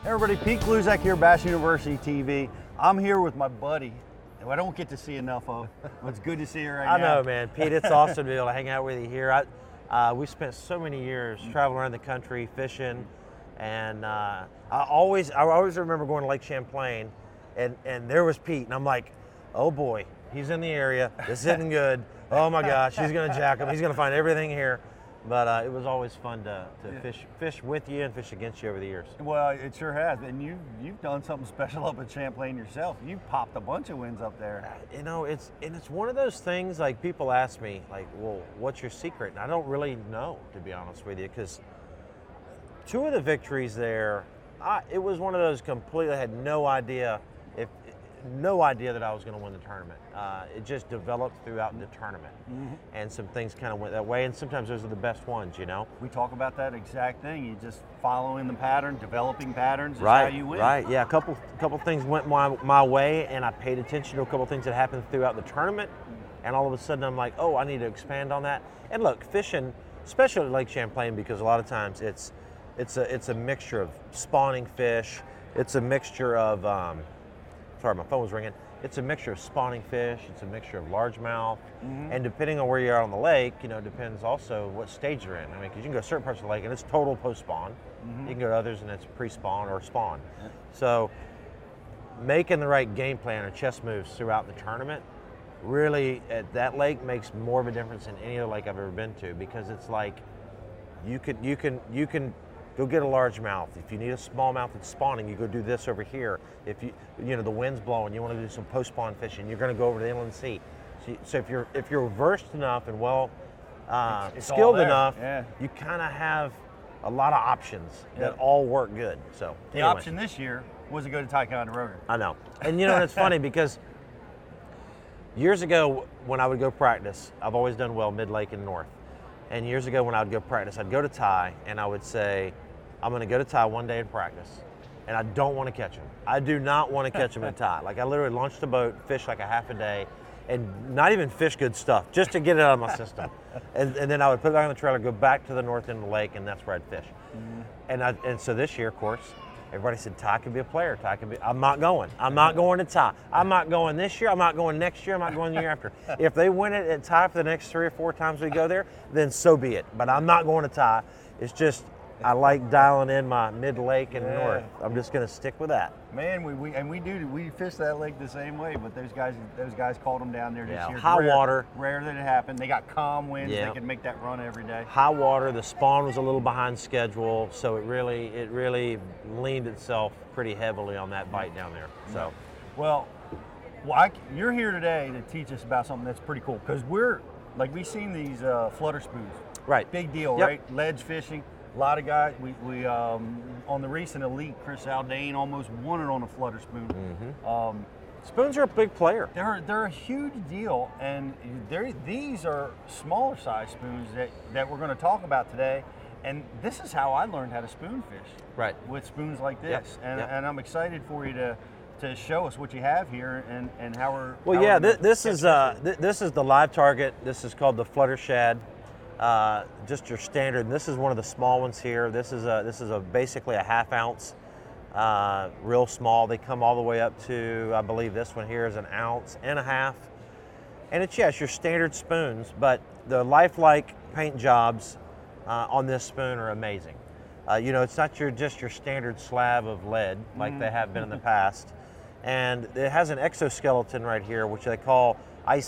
Everybody, Pete Kluzak here, Bass University TV. I'm here with my buddy, who I don't get to see enough of. But it's good to see you right now. I know, man. Pete, it's awesome to be able to hang out with you here. We spent so many years traveling around the country fishing, and I always remember going to Lake Champlain, and there was Pete, and I'm like, oh boy, he's in the area. This isn't good. Oh my gosh, he's gonna jack him. He's gonna find everything here. But it was always fun to fish with you and fish against you over the years. Well, it sure has. And you've done something special up at Champlain yourself. You popped a bunch of wins up there. You know, it's one of those things, like, people ask me, like, well, what's your secret? And I don't really know, to be honest with you, because two of the victories there, it was one of those completely, I had no idea that I was going to win the tournament. It just developed throughout the tournament, and some things kind of went that way, and sometimes those are the best ones, you know? We talk about that exact thing. You just following the pattern, developing patterns is right, how you win. Right, yeah, a couple things went my way, and I paid attention to a couple things that happened throughout the tournament, and all of a sudden I'm like, oh, I need to expand on that. And look, fishing, especially at Lake Champlain, because a lot of times it's a mixture of spawning fish, it's a mixture of, sorry, my phone was ringing. It's a mixture of spawning fish, it's a mixture of largemouth, and depending on where you are on the lake, you know, depends also what stage you're in. I mean, because you can go to certain parts of the lake and it's total post-spawn. You can go to others and it's pre-spawn or spawn. So making the right game plan or chess moves throughout the tournament really at that lake makes more of a difference than any other lake I've ever been to, because it's like you can go get a largemouth. If you need a smallmouth that's spawning, you go do this over here. If you know the wind's blowing, you want to do some post-spawn fishing, you're going to go over to the inland sea. So if you're versed enough and well skilled enough, you kind of have a lot of options that all work good. So the option this year was to go to Ticonderoga. I know, and you know it's funny because years ago when I would go practice, I've always done well mid-lake and north. And years ago when I would go practice, I'd go to Ty and I would say, I'm going to go to Ty one day and practice, and I don't want to catch him. I do not want to catch him at Ty. Like, I literally launched the boat, fished like a half a day, and not even fish good stuff, just to get it out of my system. And then I would put it back on the trailer, go back to the north end of the lake, and that's where I'd fish. And so this year, of course, everybody said Ty could be a player. Ty could be. I'm not going. I'm not going to Ty. I'm not going this year. I'm not going next year. I'm not going the year after. If they win it at Ty for the next 3 or 4 times we go there, then so be it. But I'm not going to Ty. It's just, I like dialing in my mid-lake and north. I'm just going to stick with that. Man, we fish that lake the same way, but those guys called them down there this year. High water. Rare that it happened. They got calm winds. They can make that run every day. High water. The spawn was a little behind schedule, so it really leaned itself pretty heavily on that bite down there. So, well, you're here today to teach us about something that's pretty cool, because we've seen these flutter spoons. Right. Big deal, right? Ledge fishing. A lot of guys, we on the recent Elite, Chris Aldane almost won it on a flutter spoon. Spoons are a big player. They're a huge deal, and these are smaller size spoons that we're going to talk about today. And this is how I learned how to spoon fish. Right. With spoons like this, and I'm excited for you to show us what you have here and how we're. Well, this is the live target. This is called the Flutter Shad. Just your standard. This is one of the small ones here. This is basically a ½ ounce, real small. They come all the way up to, I believe this one here is 1.5 ounces. And it's your standard spoons, but the lifelike paint jobs on this spoon are amazing. You know, it's not just your standard slab of lead like they have been in the past. And it has an exoskeleton right here, which they call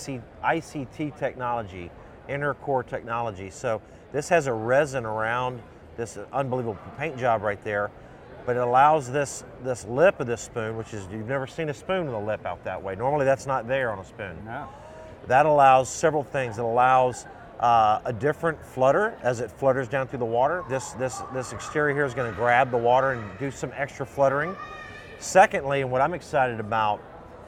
ICT technology. Inner core technology. So this has a resin around this unbelievable paint job right there, but it allows this lip of this spoon, which is, you've never seen a spoon with a lip out that way. Normally that's not there on a spoon. No. That allows several things. It allows a different flutter as it flutters down through the water. This exterior here is going to grab the water and do some extra fluttering. Secondly, and what I'm excited about,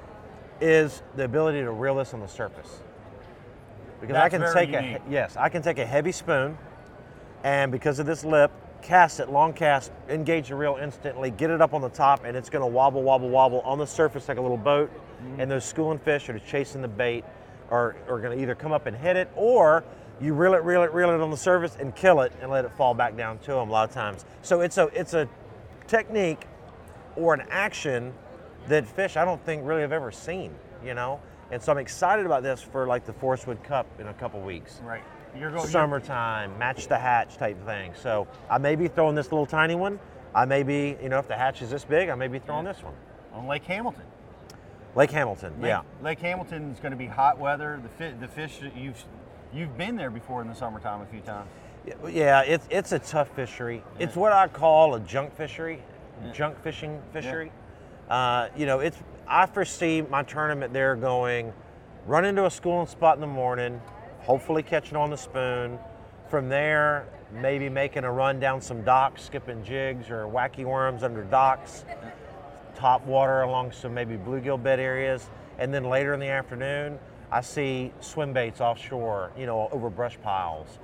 is the ability to reel this on the surface. Because I can take a heavy spoon, and because of this lip, cast it, long cast, engage the reel instantly, get it up on the top, and it's going to wobble, wobble, wobble on the surface like a little boat. And those schooling fish are chasing the bait, are going to either come up and hit it, or you reel it on the surface and kill it and let it fall back down to them a lot of times. So it's a technique or an action that fish I don't think really have ever seen, you know? And so I'm excited about this for like the Forest Wood Cup in a couple weeks. Right. You're going Summertime, match the hatch type thing. So I may be throwing this little tiny one. I may be, you know, if the hatch is this big, I may be throwing this one. on Lake Hamilton. Lake Hamilton, yeah. Lake Hamilton is going to be hot weather. The fish you've been there before in the summertime a few times. Yeah, it's a tough fishery. Yeah. It's what I call a junk fishery, junk fishing fishery. Yeah. You know, I foresee my tournament there going, run into a schooling spot in the morning, hopefully catching on the spoon. From there, maybe making a run down some docks, skipping jigs or wacky worms under docks, top water along some maybe bluegill bed areas, and then later in the afternoon, I see swim baits offshore, you know, over brush piles,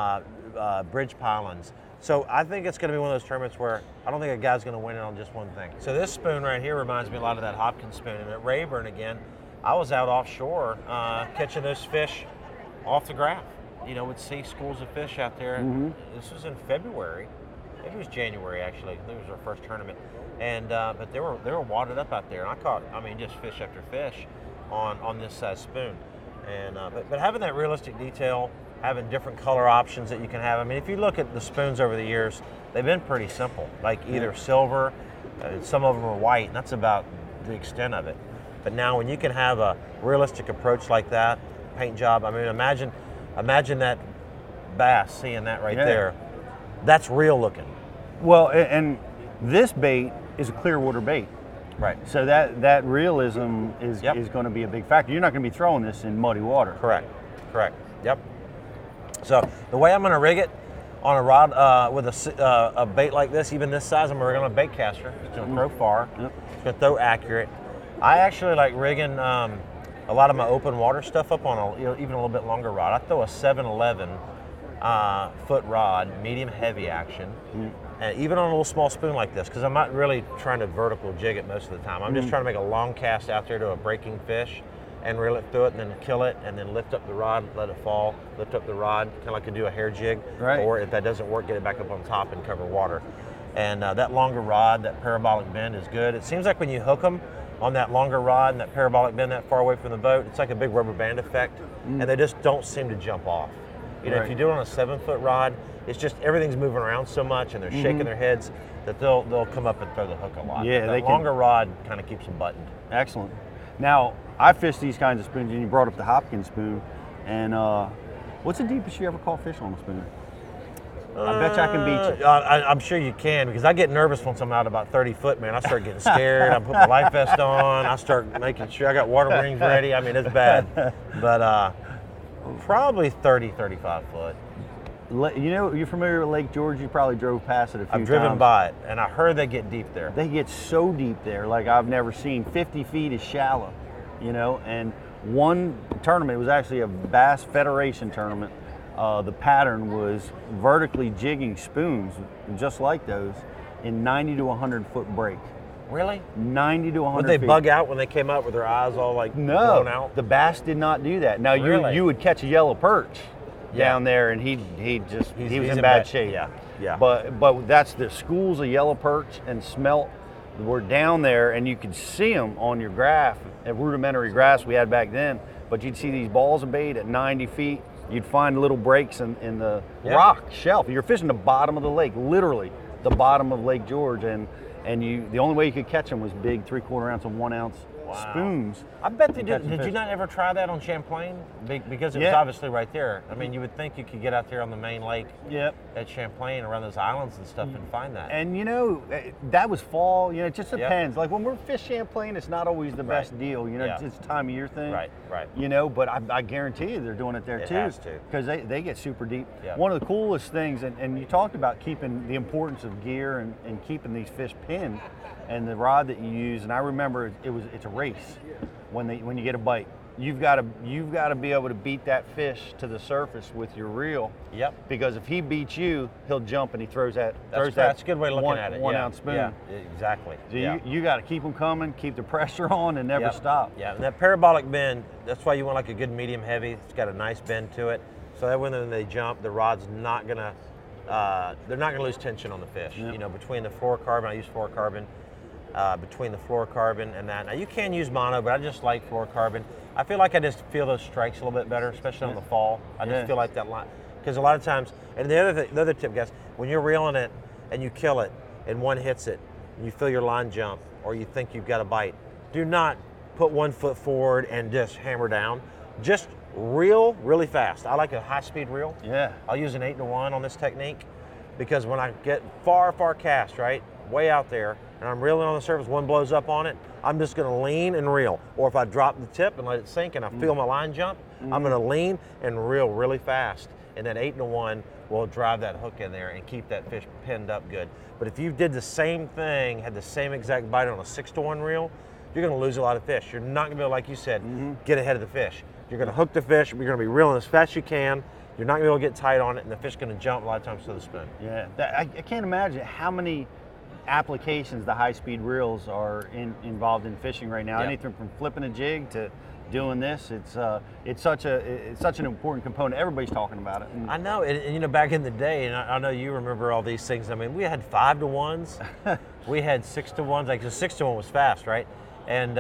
bridge pilings. So I think it's going to be one of those tournaments where I don't think a guy's going to win it on just one thing. So this spoon right here reminds me a lot of that Hopkins spoon. And at Rayburn again, I was out offshore catching those fish off the graph. You know, would see schools of fish out there. Mm-hmm. This was in February. Maybe it was January actually. I think it was our first tournament. And but they were wadded up out there, and I caught, I mean, just fish after fish on this size spoon. And but having that realistic detail, having different color options that you can have. I mean, if you look at the spoons over the years, they've been pretty simple. Like either silver, some of them are white, and that's about the extent of it. But now when you can have a realistic approach like that, paint job. I mean, imagine that bass seeing that right there. That's real looking. Well, and this bait is a clear water bait. Right. So that realism is going to be a big factor. You're not going to be throwing this in muddy water. Correct. Yep. So the way I'm going to rig it on a rod with a bait like this, even this size, I'm going to rig on a bait caster. It's going to throw far. Yep. It's going to throw accurate. I actually like rigging a lot of my open water stuff up on even a little bit longer rod. I throw a 7-11 foot rod, medium heavy action, and even on a little small spoon like this, because I'm not really trying to vertical jig it most of the time. I'm just trying to make a long cast out there to a breaking fish and reel it through it and then kill it and then lift up the rod, let it fall, lift up the rod, kind of like to do a hair jig. Right. Or if that doesn't work, get it back up on top and cover water. And that longer rod, that parabolic bend is good. It seems like when you hook them on that longer rod and that parabolic bend that far away from the boat, it's like a big rubber band effect, and they just don't seem to jump off. You know, if you do it on a 7-foot rod, it's just everything's moving around so much and they're shaking their heads that they'll come up and throw the hook a lot. Yeah, that longer rod kind of keeps them buttoned. Excellent. Now, I fish these kinds of spoons, and you brought up the Hopkins spoon, and what's the deepest you ever caught fish on a spoon? I bet you I can beat you. I'm sure you can, because I get nervous once I'm out about 30 foot, man. I start getting scared. I put my life vest on. I start making sure I got water rings ready. I mean, it's bad. But probably 30, 35 foot. You know, you're familiar with Lake George? You probably drove past it a few times. I've driven by it, and I heard they get deep there. They get so deep there, like I've never seen. 50 feet is shallow, you know, and one tournament, it was actually a Bass Federation tournament. The pattern was vertically jigging spoons, just like those, in 90 to 100 foot break. Really? 90 to 100 Would they feet. Bug out when they came up with their eyes all like blown out? The bass did not do that. Now Really? you would catch a yellow perch down there, and he was in bad shape. Yeah. But that's the schools of yellow perch and smelt were down there, and you could see them on your graph, at rudimentary graphs we had back then. But you'd see these balls of bait at 90 feet. You'd find little breaks in the rock shelf. You're fishing the bottom of the lake, literally the bottom of Lake George, and the only way you could catch them was big 3/4 ounce and 1 ounce spoons. I bet they did. Did you not ever try that on Champlain? Because it was obviously right there. I mean, you would think you could get out there on the main lake at Champlain, around those islands and stuff, and find that. And you know, that was fall. You know, it just depends. Like when we're fish Champlain, it's not always the best deal. You know, it's a time of year thing. Right. You know, but I guarantee you they're doing it there too. It has to. Because they get super deep. Yep. One of the coolest things, and you talked about keeping the importance of gear and keeping these fish pinned, and the rod that you use. And I remember it's a race when you get a bite. You've got to be able to beat that fish to the surface with your reel. Yep. Because if he beats you, he'll jump and he throws that. That's a good way of looking at it. 1 ounce spoon. Yeah, exactly. So you got to keep them coming, keep the pressure on, and never stop. Yeah, and that parabolic bend, that's why you want like a good medium heavy. It's got a nice bend to it, so that when they jump, the rod's not gonna, they're not gonna lose tension on the fish. Yep. You know, between the fluorocarbon, I use fluorocarbon. between the fluorocarbon and that. Now you can use mono, but I just like fluorocarbon. I feel like I just feel those strikes a little bit better, especially on the fall. I just feel like that line, because a lot of times, and the other tip, guys, when you're reeling it and you kill it and one hits it and you feel your line jump or you think you've got a bite, do not put 1 foot forward and just hammer down. Just reel really fast. I like a high-speed reel. Yeah. I'll use an 8-to-1 on this technique, because when I get far cast, right, way out there, and I'm reeling on the surface, one blows up on it, I'm just gonna lean and reel. Or if I drop the tip and let it sink and I feel my line jump, I'm gonna lean and reel really fast. And that 8-to-1 will drive that hook in there and keep that fish pinned up good. But if you did the same thing, had the same exact bite on a 6-to-1 reel, you're gonna lose a lot of fish. You're not gonna be able, like you said, get ahead of the fish. You're gonna hook the fish, you're gonna be reeling as fast as you can, you're not gonna be able to get tight on it, and the fish gonna jump a lot of times to the spoon. Yeah, I can't imagine how many applications the high-speed reels are involved in fishing right now. Yeah. Anything from flipping a jig to doing this. It's such an important component. Everybody's talking about it. I know, and back in the day, and I know you remember all these things. I mean, we had 5-to-1s, we had 6-to-1s. Like the 6-to-1 was fast, right? And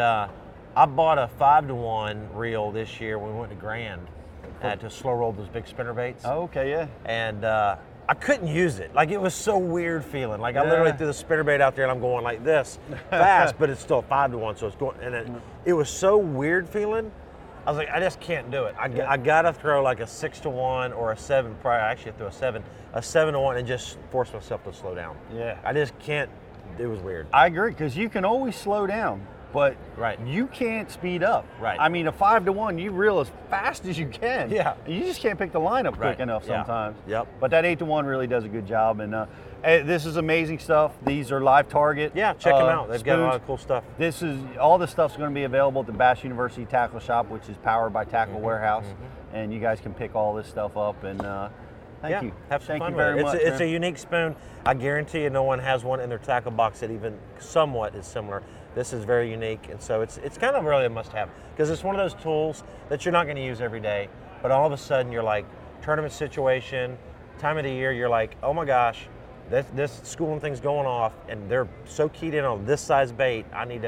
I bought a 5-to-1 reel this year when we went to Grand to slow roll those big spinner baits. Oh, okay, yeah. And I couldn't use it. Like, it was so weird feeling. Like, I literally threw the spinner bait out there and I'm going like this fast, but it's still 5-to-1, so it's going, and it was so weird feeling. I was like, I just can't do it. I gotta throw like a 6-to-1 or a 7. Probably I actually threw a 7-to-1, and just force myself to slow down. Yeah. I just can't. It was weird. I agree, because you can always slow down, but Right. you can't speed up. Right. I mean, a 5-to-1, you reel as fast as you can. Yeah. You just can't pick the line up quick Right. enough Yeah. sometimes. Yep. But that 8-to-1 really does a good job, and this is amazing stuff. These are live target. Yeah, check them out. They've got a lot spoons. of cool stuff. All this stuff's going to be available at the Bass University Tackle Shop, which is powered by Tackle Warehouse, and you guys can pick all this stuff up. And thank you. Have some Thank fun you with very it. much. It's a man. unique spoon. I guarantee you no one has one in their tackle box that even somewhat is similar. This is very unique, and so it's kind of really a must-have, because it's one of those tools that you're not going to use every day, but all of a sudden you're like, tournament situation, time of the year, you're like, oh my gosh, this schooling thing's going off, and they're so keyed in on this size bait. I need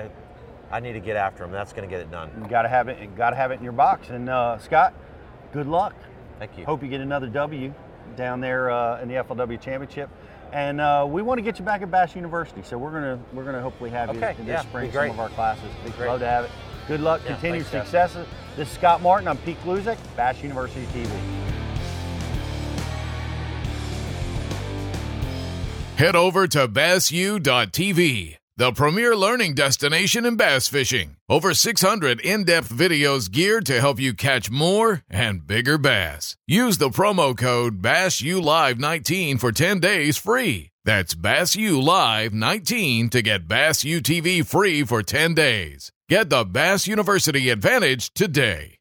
to get after them. That's going to get it done. You got to have it. You got to have it in your box. And Scott, good luck. Thank you. Hope you get another W down there in the FLW Championship. And we want to get you back at Bass University, so we're gonna hopefully have you in this spring be some great. of our classes. Be great. Love to have it. Good luck, Yeah, continued thanks, Jeff. successes. This is Scott Martin. I'm Pete Kluzek, Bass University TV. Head over to BassU.tv, the premier learning destination in bass fishing. Over 600 in-depth videos geared to help you catch more and bigger bass. Use the promo code BassULive19 for 10 days free. That's BassULive19 to get Bass U TV free for 10 days. Get the Bass University advantage today.